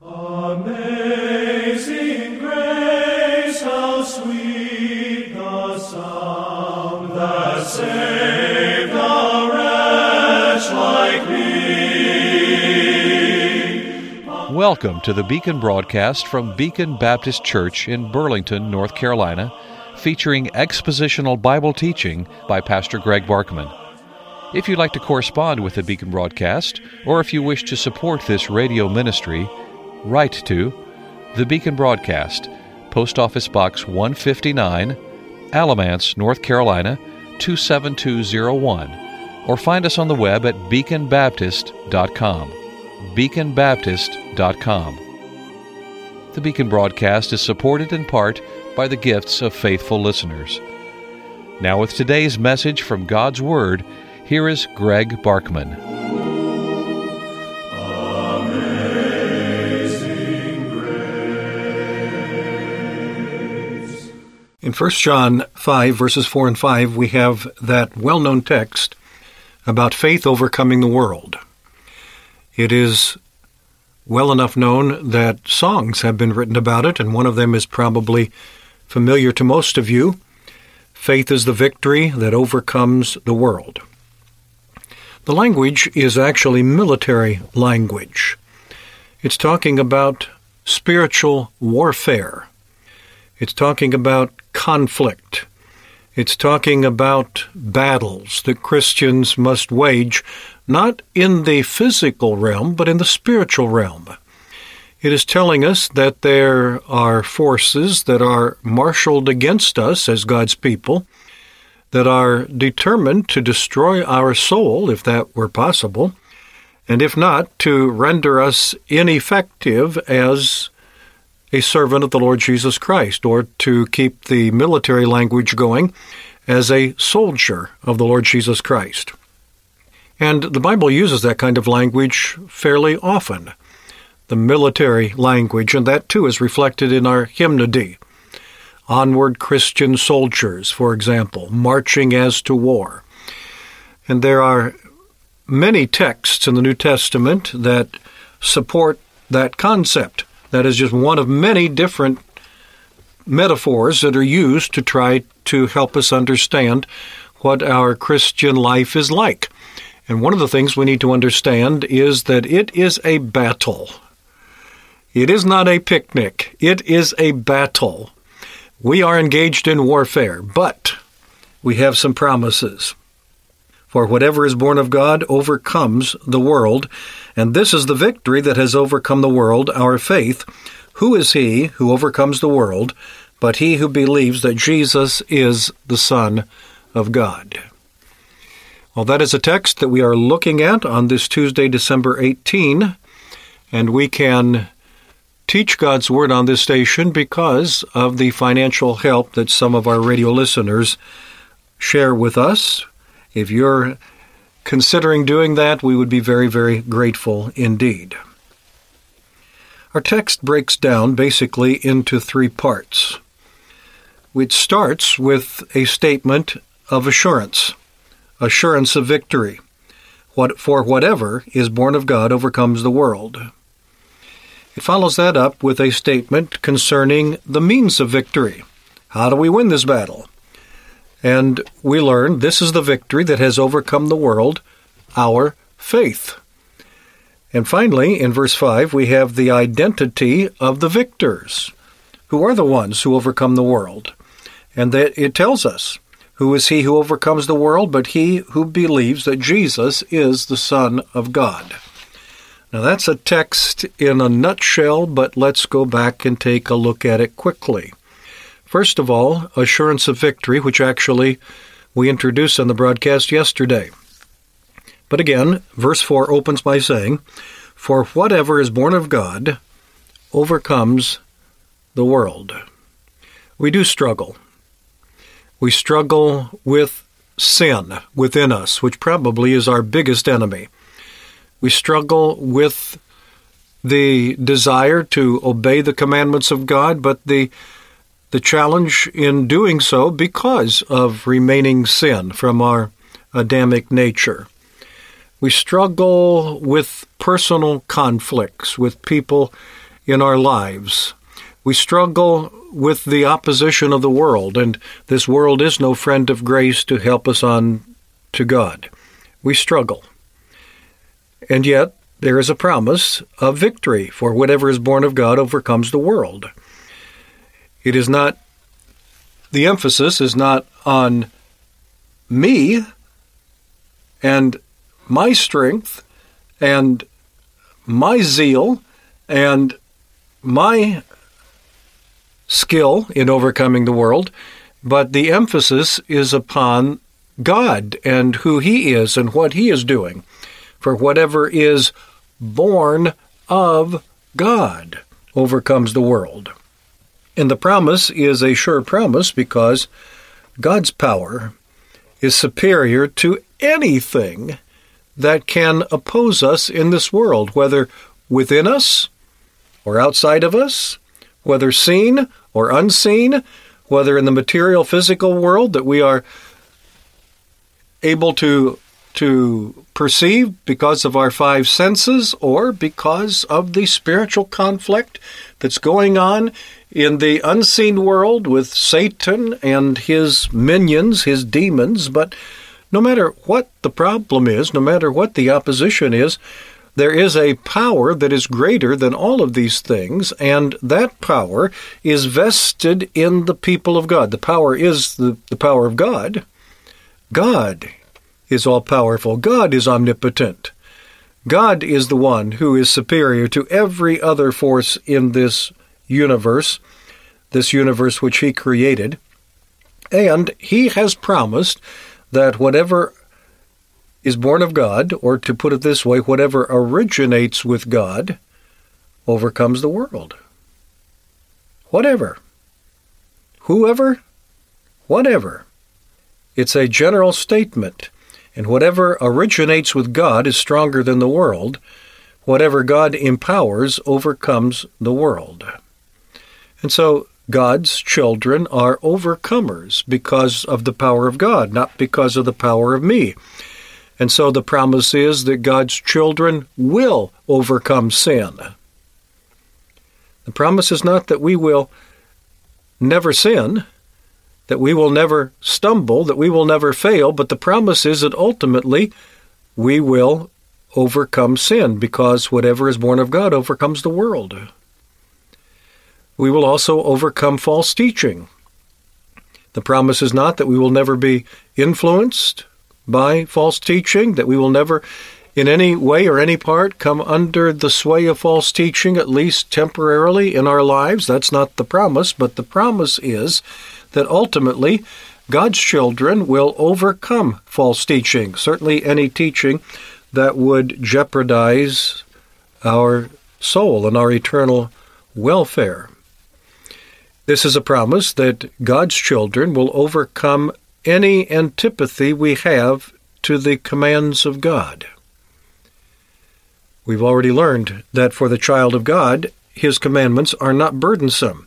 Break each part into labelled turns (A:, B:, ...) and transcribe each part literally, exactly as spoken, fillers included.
A: Amazing grace, how sweet the sound that saved a wretch like me.
B: Welcome to the Beacon broadcast from Beacon Baptist Church in Burlington, North Carolina, featuring expositional Bible teaching by Pastor Greg Barkman. If you'd like to correspond with the Beacon broadcast, or if you wish to support this radio ministry, write to The Beacon Broadcast, Post Office Box one fifty-nine, Alamance, North Carolina, two seven two zero one, or find us on the web at beacon baptist dot com. beacon baptist dot com. The Beacon Broadcast is supported in part by the gifts of faithful listeners. Now with today's message from God's Word, here is Greg Barkman.
C: In First John five, verses four and five, we have that well-known text about faith overcoming the world. It is well enough known that songs have been written about it, and one of them is probably familiar to most of you. Faith is the victory that overcomes the world. The language is actually military language. It's talking about spiritual warfare. It's talking about conflict. It's talking about battles that Christians must wage, not in the physical realm, but in the spiritual realm. It is telling us that there are forces that are marshaled against us as God's people, that are determined to destroy our soul, if that were possible, and if not, to render us ineffective as a servant of the Lord Jesus Christ, or to keep the military language going, as a soldier of the Lord Jesus Christ. And the Bible uses that kind of language fairly often, the military language, and that too is reflected in our hymnody. Onward Christian soldiers, for example, marching as to war. And there are many texts in the New Testament that support that concept. That is just one of many different metaphors that are used to try to help us understand what our Christian life is like. And one of the things we need to understand is that it is a battle. It is not a picnic. It is a battle. We are engaged in warfare, but we have some promises. For whatever is born of God overcomes the world, and this is the victory that has overcome the world, our faith. Who is he who overcomes the world, but he who believes that Jesus is the Son of God? Well, that is a text that we are looking at on this Tuesday, December eighteenth, and we can teach God's Word on this station because of the financial help that some of our radio listeners share with us. If you're considering doing that, we would be very, very grateful indeed. Our text breaks down basically into three parts. It starts with a statement of assurance, assurance of victory. What, for whatever is born of God overcomes the world. It follows that up with a statement concerning the means of victory. How do we win this battle? And we learn this is the victory that has overcome the world, our faith. And finally, in verse five, we have the identity of the victors. Who are the ones who overcome the world? And that it tells us, who is he who overcomes the world, but he who believes that Jesus is the Son of God. Now that's a text in a nutshell, but let's go back and take a look at it quickly. First of all, assurance of victory, which actually we introduced on the broadcast yesterday. But again, verse four opens by saying, "For whatever is born of God overcomes the world." We do struggle. We struggle with sin within us, which probably is our biggest enemy. We struggle with the desire to obey the commandments of God, but the the challenge in doing so because of remaining sin from our Adamic nature. We struggle with personal conflicts with people in our lives. We struggle with the opposition of the world, and this world is no friend of grace to help us on to God. We struggle. And yet, there is a promise of victory, for whatever is born of God overcomes the world. It is not, the emphasis is not on me and my strength and my zeal and my skill in overcoming the world, but the emphasis is upon God and who He is and what He is doing. For whatever is born of God overcomes the world. And the promise is a sure promise because God's power is superior to anything that can oppose us in this world, whether within us or outside of us, whether seen or unseen, whether in the material, physical world that we are able to, to perceive because of our five senses, or because of the spiritual conflict that's going on in the unseen world with Satan and his minions, his demons. But no matter what the problem is, no matter what the opposition is, there is a power that is greater than all of these things, and that power is vested in the people of God. The power is the, the power of God. God is all-powerful. God is omnipotent. God is the one who is superior to every other force in this universe, this universe which He created. And He has promised that whatever is born of God, or to put it this way, whatever originates with God, overcomes the world. Whatever. Whoever. Whatever. It's a general statement. And whatever originates with God is stronger than the world. Whatever God empowers overcomes the world. And so God's children are overcomers because of the power of God, not because of the power of me. And so the promise is that God's children will overcome sin. The promise is not that we will never sin, that we will never stumble, that we will never fail, but the promise is that ultimately we will overcome sin, because whatever is born of God overcomes the world. We will also overcome false teaching. The promise is not that we will never be influenced by false teaching, that we will never in any way or any part come under the sway of false teaching, at least temporarily in our lives. That's not the promise, but the promise is that ultimately God's children will overcome false teaching, certainly any teaching that would jeopardize our soul and our eternal welfare. This is a promise that God's children will overcome any antipathy we have to the commands of God. We've already learned that for the child of God, His commandments are not burdensome.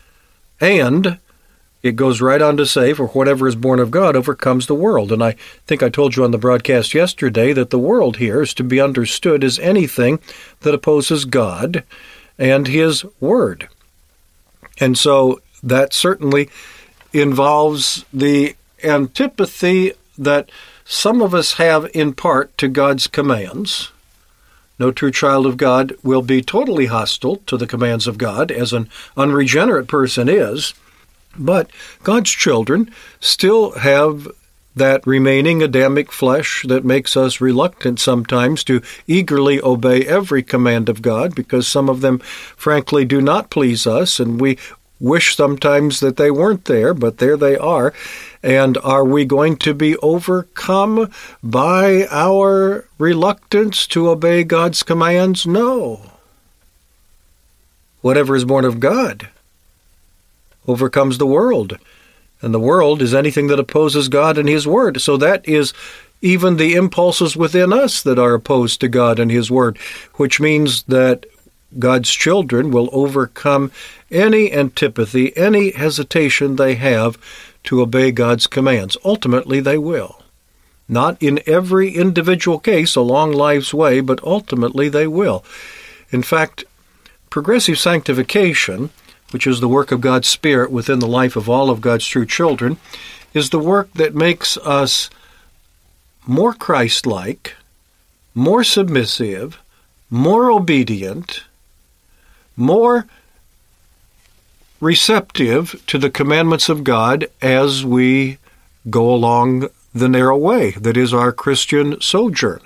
C: And it goes right on to say, for whatever is born of God overcomes the world. And I think I told you on the broadcast yesterday that the world here is to be understood as anything that opposes God and His Word. And so that certainly involves the antipathy that some of us have in part to God's commands. No true child of God will be totally hostile to the commands of God, as an unregenerate person is, but God's children still have that remaining Adamic flesh that makes us reluctant sometimes to eagerly obey every command of God, because some of them, frankly, do not please us, and we wish sometimes that they weren't there, but there they are. And are we going to be overcome by our reluctance to obey God's commands? No. Whatever is born of God overcomes the world. And the world is anything that opposes God and His Word. So that is even the impulses within us that are opposed to God and His Word, which means that God's children will overcome any antipathy, any hesitation they have to obey God's commands. Ultimately, they will. Not in every individual case along life's way, but ultimately they will. In fact, progressive sanctification, which is the work of God's Spirit within the life of all of God's true children, is the work that makes us more Christ-like, more submissive, more obedient, more receptive to the commandments of God as we go along the narrow way that is our Christian sojourn.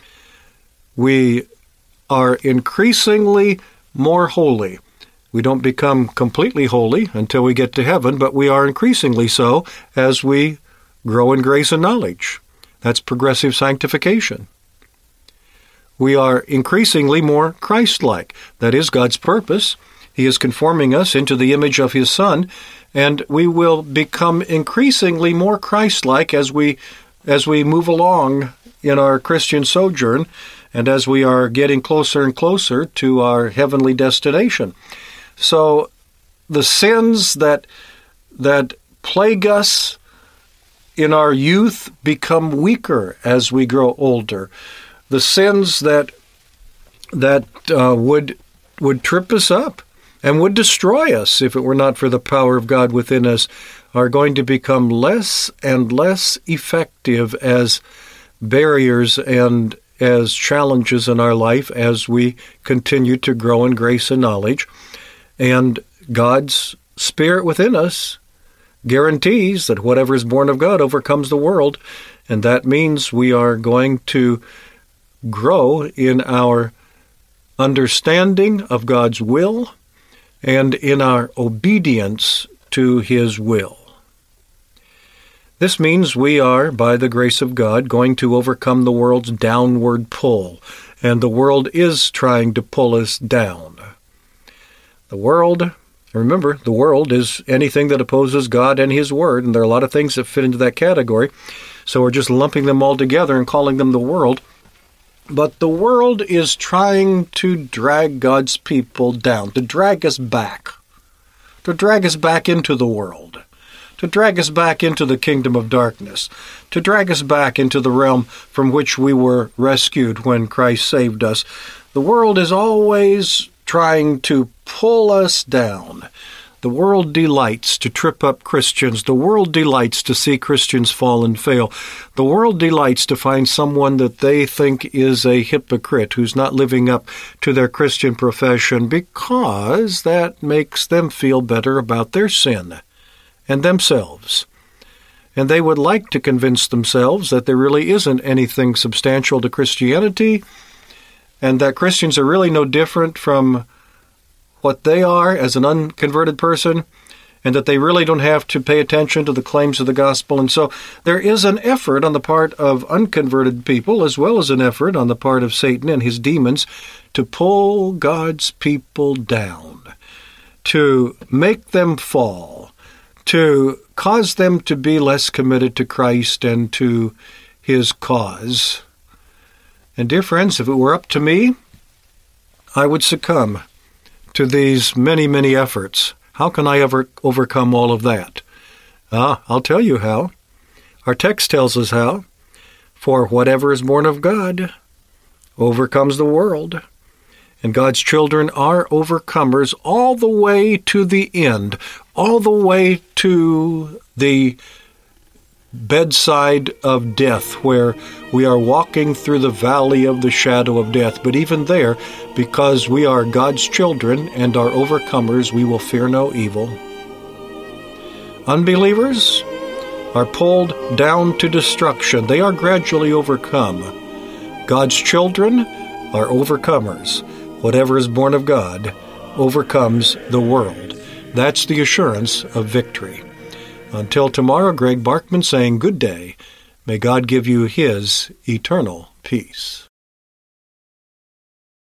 C: We are increasingly more holy. We don't become completely holy until we get to heaven, but we are increasingly so as we grow in grace and knowledge. That's progressive sanctification. We are increasingly more Christ-like. That is God's purpose. He is conforming us into the image of His Son, and we will become increasingly more Christ-like as we as we move along in our Christian sojourn and as we are getting closer and closer to our heavenly destination. So the sins that that plague us in our youth become weaker as we grow older. The sins that that uh, would would trip us up and would destroy us if it were not for the power of God within us are going to become less and less effective as barriers and as challenges in our life as we continue to grow in grace and knowledge. And God's Spirit within us guarantees that whatever is born of God overcomes the world, and that means we are going to grow in our understanding of God's will and in our obedience to His will. This means we are, by the grace of God, going to overcome the world's downward pull, and the world is trying to pull us down. The world, remember, the world is anything that opposes God and His Word, and there are a lot of things that fit into that category, so we're just lumping them all together and calling them the world. But the world is trying to drag God's people down, to drag us back, to drag us back into the world, to drag us back into the kingdom of darkness, to drag us back into the realm from which we were rescued when Christ saved us. The world is always trying to pull us down. The world delights to trip up Christians. The world delights to see Christians fall and fail. The world delights to find someone that they think is a hypocrite who's not living up to their Christian profession because that makes them feel better about their sin and themselves. And they would like to convince themselves that there really isn't anything substantial to Christianity and that Christians are really no different from what they are as an unconverted person, and that they really don't have to pay attention to the claims of the gospel. And so there is an effort on the part of unconverted people, as well as an effort on the part of Satan and his demons, to pull God's people down, to make them fall, to cause them to be less committed to Christ and to His cause. And dear friends, if it were up to me, I would succumb to these many, many efforts. How can I ever overcome all of that? Ah, I'll tell you how. Our text tells us how. For whatever is born of God overcomes the world. And God's children are overcomers all the way to the end, all the way to the bedside of death, where we are walking through the valley of the shadow of death. But even there, because we are God's children and are overcomers, we will fear no evil. Unbelievers are pulled down to destruction. They are gradually overcome. God's children are overcomers. Whatever is born of God overcomes the world. That's the assurance of victory. Until tomorrow, Greg Barkman saying good day. May God give you His eternal peace.